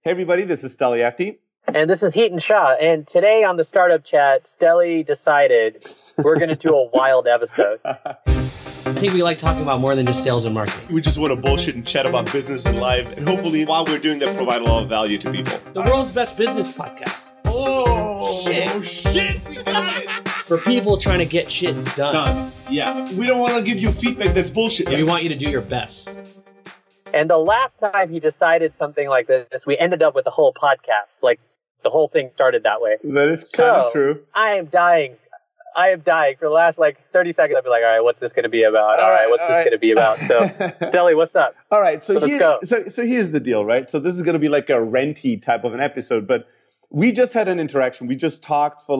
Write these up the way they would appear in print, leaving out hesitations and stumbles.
Hey everybody, this is Steli Afti. And this is Heaton Shah. And today on the Startup Chat, Steli decided we're going to do a wild episode. I think we like talking about more than just sales and marketing. We just want to bullshit and chat about business and life. And hopefully while we're doing that, provide a lot of value to people. The world's best business podcast. Oh, shit. We got it. For people trying to get shit done. Yeah. We don't want to give you feedback that's bullshit. We want you to do your best. And the last time he decided something like this, we ended up with the whole podcast. Like, the whole thing started that way. That is kind of true. I am dying for the last 30 seconds. I'll be like, all right, what's this going to be about? All right, what's this going to be about? So, Steli, what's up? All right, so let's go. So here's the deal, right? So this is going to be like a renty type of an episode, but we just had an interaction. We just talked for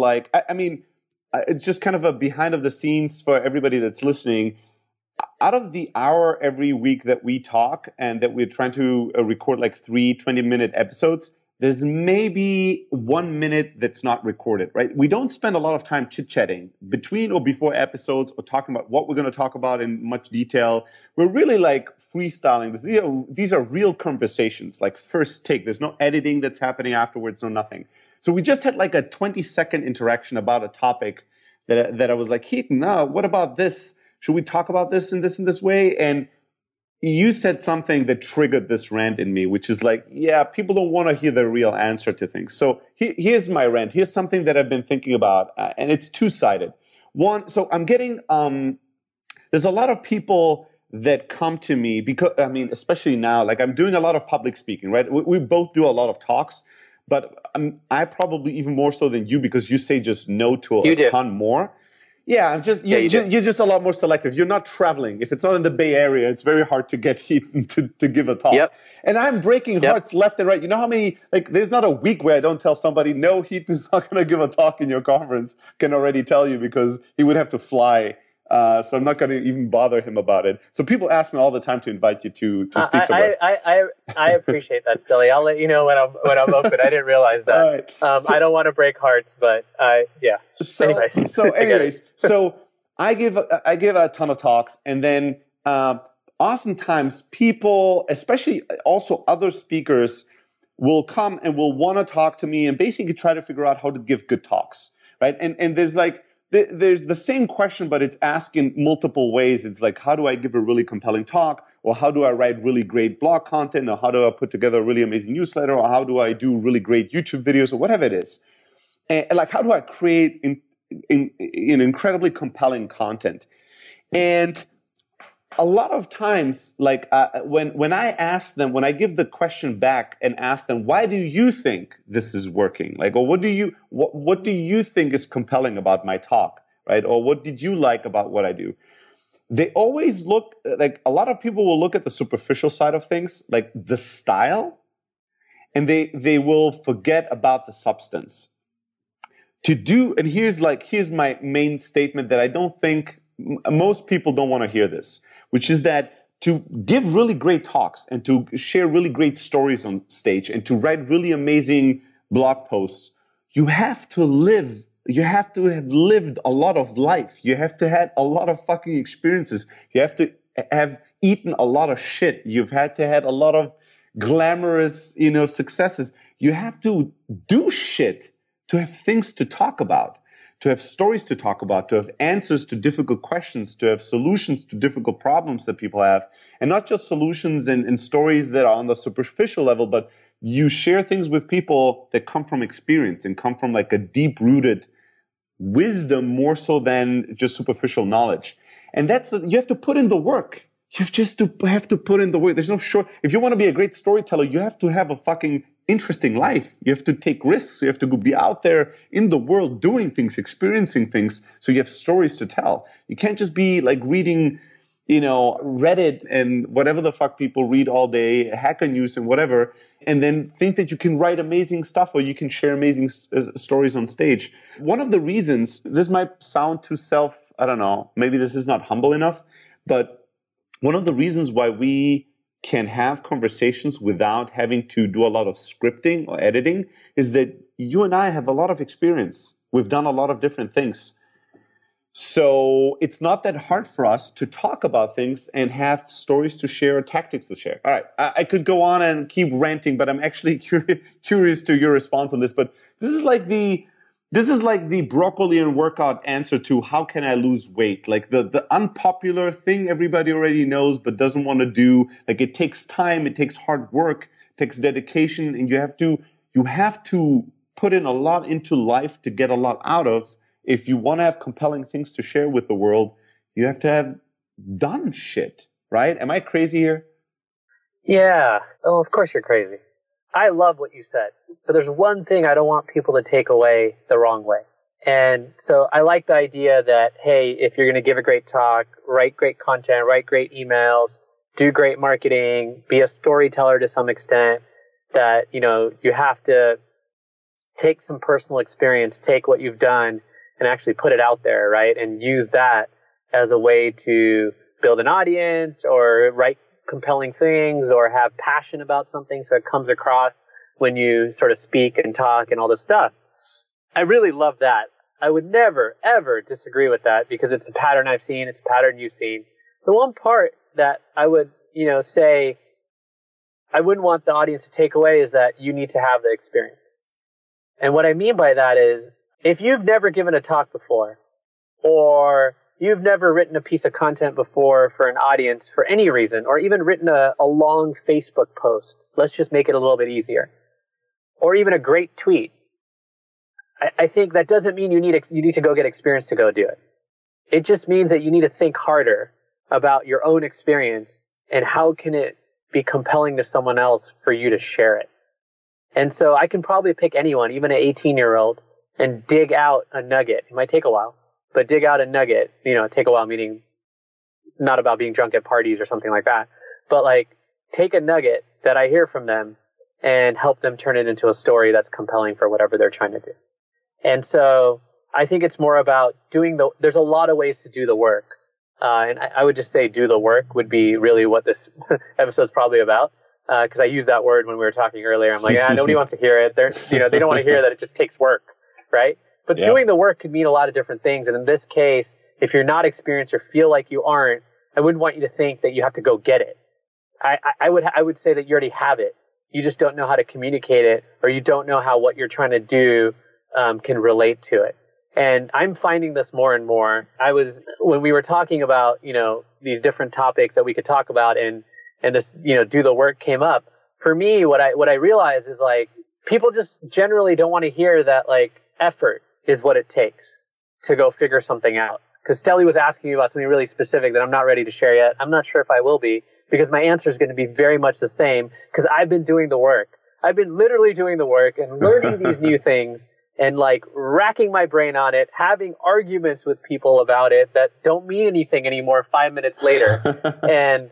it's just kind of a behind of the scenes for everybody that's listening. Out of the hour every week that we talk and that we're trying to record 3 20-minute episodes, there's maybe 1 minute that's not recorded, right? We don't spend a lot of time chit-chatting between or before episodes or talking about what we're going to talk about in much detail. We're really freestyling this. These are real conversations, first take. There's no editing that's happening afterwards, no nothing. So we just had a 20-second interaction about a topic that I was like, Heaton, what about this? Should we talk about this and this way? And you said something that triggered this rant in me, which is people don't want to hear the real answer to things. So here's my rant. Here's something that I've been thinking about, and it's two-sided. One, so I'm getting, there's a lot of people that come to me because, especially now, I'm doing a lot of public speaking, right? We both do a lot of talks, but I probably even more so than you because you say just no to a ton more. Yeah, I'm just you're just a lot more selective. You're not traveling. If it's not in the Bay Area, it's very hard to get Heaton to give a talk. Yep. And I'm breaking hearts left and right. You know how many there's not a week where I don't tell somebody, no, Heaton's not going to give a talk in your conference. Can already tell you because he would have to fly. So I'm not going to even bother him about it. So people ask me all the time to invite you to speak somewhere. I appreciate that, Steli. I'll let you know when I'm open. I didn't realize that. Right. I don't want to break hearts, but yeah. So I give a ton of talks, and then oftentimes people, especially also other speakers, will come and will want to talk to me and basically try to figure out how to give good talks, right? And there's the same question, but it's asked in multiple ways. It's how do I give a really compelling talk? Or how do I write really great blog content? Or how do I put together a really amazing newsletter? Or how do I do really great YouTube videos? Or whatever it is. And how do I create in incredibly compelling content? And a lot of times, when I ask them, when I give the question back and ask them, why do you think this is working? Or what do you think is compelling about my talk, right? Or what did you like about what I do? They always look, a lot of people will look at the superficial side of things, the style, and they will forget about the substance. And here's my main statement that I don't think most people don't want to hear this, which is that to give really great talks and to share really great stories on stage and to write really amazing blog posts, you have to have lived a lot of life. You have to have a lot of fucking experiences. You have to have eaten a lot of shit. You've had to have a lot of glamorous, successes. You have to do shit to have things to talk about, to have stories to talk about, to have answers to difficult questions, to have solutions to difficult problems that people have. And not just solutions and stories that are on the superficial level, but you share things with people that come from experience and come from a deep-rooted wisdom more so than just superficial knowledge. And you have to put in the work. You have to put in the work. There's no short. If you want to be a great storyteller, you have to have a fucking interesting life. You have to take risks. You have to be out there in the world doing things, experiencing things. So you have stories to tell. You can't just be reading, Reddit and whatever the fuck people read all day, Hacker News and whatever, and then think that you can write amazing stuff or you can share amazing stories on stage. One of the reasons, this might sound too I don't know, maybe this is not humble enough, but one of the reasons why we can have conversations without having to do a lot of scripting or editing is that you and I have a lot of experience. We've done a lot of different things. So it's not that hard for us to talk about things and have stories to share or tactics to share. All right. I could go on and keep ranting, but I'm actually curious to your response on this. But this is like the broccoli and workout answer to how can I lose weight? Like the unpopular thing everybody already knows, but doesn't want to do. Like it takes time. It takes hard work, it takes dedication, and you have to put in a lot into life to get a lot out of. If you want to have compelling things to share with the world, you have to have done shit, right? Am I crazy here? Yeah. Oh, of course you're crazy. I love what you said, but there's one thing I don't want people to take away the wrong way. And so I like the idea that, hey, if you're going to give a great talk, write great content, write great emails, do great marketing, be a storyteller to some extent, that, you have to take some personal experience, take what you've done, and actually put it out there, right? And use that as a way to build an audience or write compelling things or have passion about something so it comes across when you sort of speak and talk and all this stuff. I really love that. I would never, ever disagree with that because it's a pattern I've seen. It's a pattern you've seen. The one part that I would, say I wouldn't want the audience to take away is that you need to have the experience. And what I mean by that is, if you've never given a talk before, or you've never written a piece of content before for an audience for any reason, or even written a long Facebook post, let's just make it a little bit easier, or even a great tweet, I think that doesn't mean you need to go get experience to go do it. It just means that you need to think harder about your own experience and how can it be compelling to someone else for you to share it. And so I can probably pick anyone, even an 18-year-old, and dig out a nugget. It might take a while, but dig out a nugget, take a while, meaning not about being drunk at parties or something like that, but like take a nugget that I hear from them and help them turn it into a story that's compelling for whatever they're trying to do. And so I think it's more about there's a lot of ways to do the work. And I would just say do the work would be really what this episode's probably about. Cause I used that word when we were talking earlier. I'm like, nobody wants to hear it. They don't want to hear that it just takes work. Right? But doing the work could mean a lot of different things. And in this case, if you're not experienced or feel like you aren't, I wouldn't want you to think that you have to go get it. I would say that you already have it. You just don't know how to communicate it, or you don't know how what you're trying to do can relate to it. And I'm finding this more and more. When we were talking about, these different topics that we could talk about and this, do the work came up. For me, what I realized is like, people just generally don't want to hear that like effort is what it takes to go figure something out. Because Stelly was asking me about something really specific that I'm not ready to share yet. I'm not sure if I will be, because my answer is going to be very much the same, because I've been doing the work. I've been literally doing the work and learning these new things and like racking my brain on it, having arguments with people about it that don't mean anything anymore 5 minutes later. And,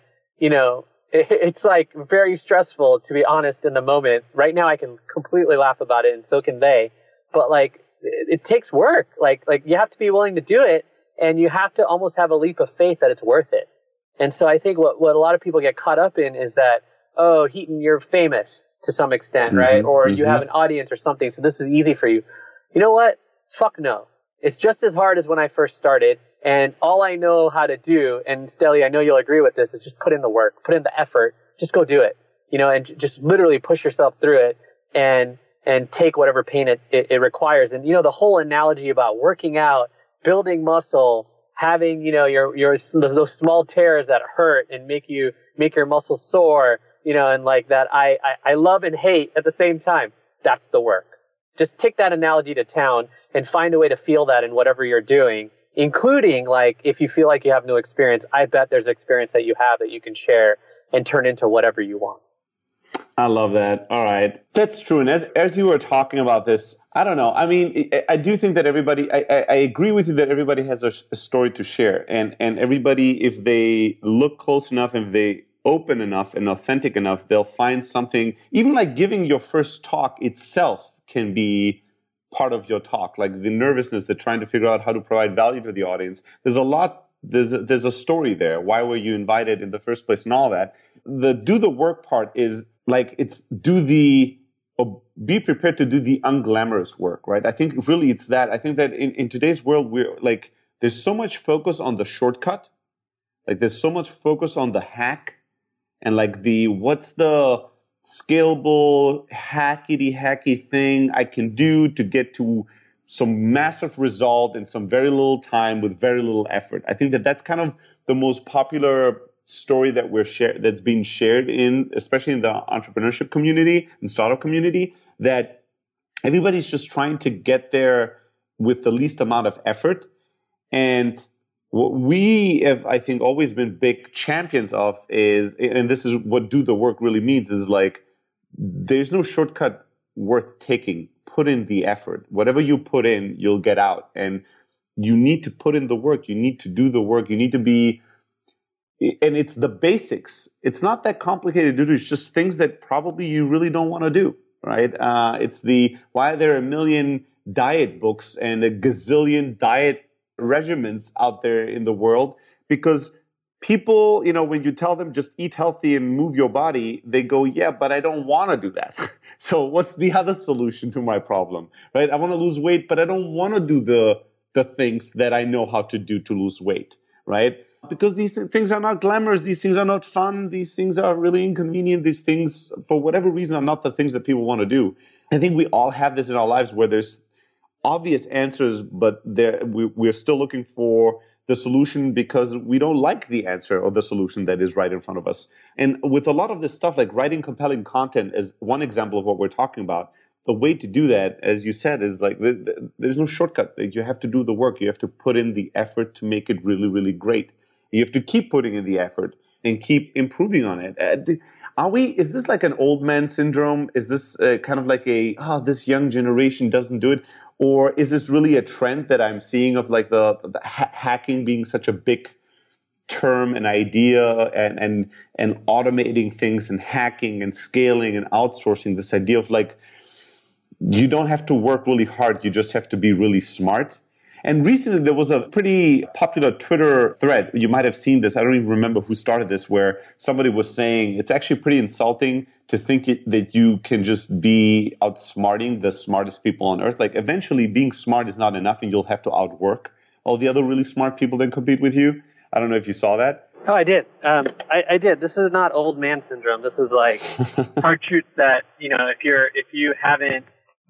it's like very stressful, to be honest, in the moment. Right now I can completely laugh about it, and so can they. But like, it takes work. Like you have to be willing to do it, and you have to almost have a leap of faith that it's worth it. And so I think what a lot of people get caught up in is that, oh, Heaton, you're famous to some extent, right? Or you have an audience or something, so this is easy for you. You know what? Fuck no. It's just as hard as when I first started. And all I know how to do, and Stelly, I know you'll agree with this, is just put in the work, put in the effort, just go do it, and just literally push yourself through it and take whatever pain it requires. And, the whole analogy about working out, building muscle, having, those small tears that hurt and make your muscles sore, and like that, I love and hate at the same time. That's the work. Just take that analogy to town and find a way to feel that in whatever you're doing. Including, like, if you feel like you have no experience, I bet there's experience that you have that you can share and turn into whatever you want. I love that. All right. That's true. And as you were talking about this, I don't know. I mean, I do think that everybody, I agree with you that everybody has a story to share. And everybody, if they look close enough, if they open enough and authentic enough, they'll find something. Even like giving your first talk itself can be part of your talk, like the nervousness, the trying to figure out how to provide value to the audience. There's a story there. Why were you invited in the first place and all that? The do the work part is like, be prepared to do the unglamorous work, right? I think really it's that. I think that in today's world, we're like, there's so much focus on the shortcut. Like there's so much focus on the hack and like what's the scalable hacky thing I can do to get to some massive result in some very little time with very little effort. I think that's kind of the most popular story that's being shared especially in the entrepreneurship community and startup community, that everybody's just trying to get there with the least amount of effort. And what we have, I think, always been big champions of is, and this is what do the work really means, is like, there's no shortcut worth taking. Put in the effort. Whatever you put in, you'll get out. And you need to put in the work. You need to do the work. You need to be, and it's the basics. It's not that complicated to do. It's just things that probably you really don't want to do, right? It's why are there a million diet books and a gazillion diet regimens out there in the world? Because people, when you tell them just eat healthy and move your body, they go, yeah, but I don't want to do that. So what's the other solution to my problem, right? I want to lose weight, but I don't want to do the things that I know how to do to lose weight, right? Because these things are not glamorous. These things are not fun. These things are really inconvenient. These things, for whatever reason, are not the things that people want to do. I think we all have this in our lives where there's obvious answers, but we're still looking for the solution because we don't like the answer or the solution that is right in front of us. And with a lot of this stuff, like writing compelling content is one example of what we're talking about. The way to do that, as you said, is like there's no shortcut. You have to do the work. You have to put in the effort to make it really, really great. You have to keep putting in the effort and keep improving on it. Is this like an old man syndrome? Is this kind of like this young generation doesn't do it? Or is this really a trend that I'm seeing of like the hacking being such a big term and idea and automating things and hacking and scaling and outsourcing, this idea of like, you don't have to work really hard. You just have to be really smart. And recently there was a pretty popular Twitter thread. You might have seen this. I don't even remember who started this, where somebody was saying it's actually pretty insulting to think that you can just be outsmarting the smartest people on earth. Like eventually being smart is not enough and you'll have to outwork all the other really smart people that compete with you. I don't know if you saw that. Oh, I did. I did. This is not old man syndrome. This is like hard truth that, if you haven't,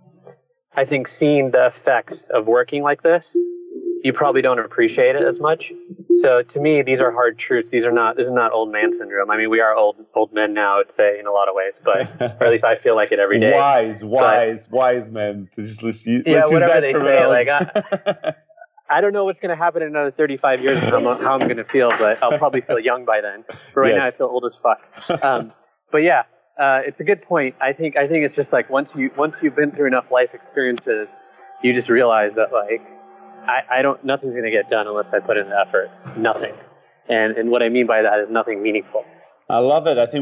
I think, seen the effects of working like this, you probably don't appreciate it as much. So to me, these are hard truths. This is not old man syndrome. I mean, we are old men now, I'd say, in a lot of ways, but or at least I feel like it every day. Wise men. Let's use whatever that they terminology. say. I don't know what's going to happen in another 35 years and how I'm going to feel, but I'll probably feel young by then. But right now I feel old as fuck. But yeah, it's a good point. I think it's just like once you've been through enough life experiences, you just realize that like nothing's going to get done unless I put in the effort. Nothing. And what I mean by that is nothing meaningful. I love it. I think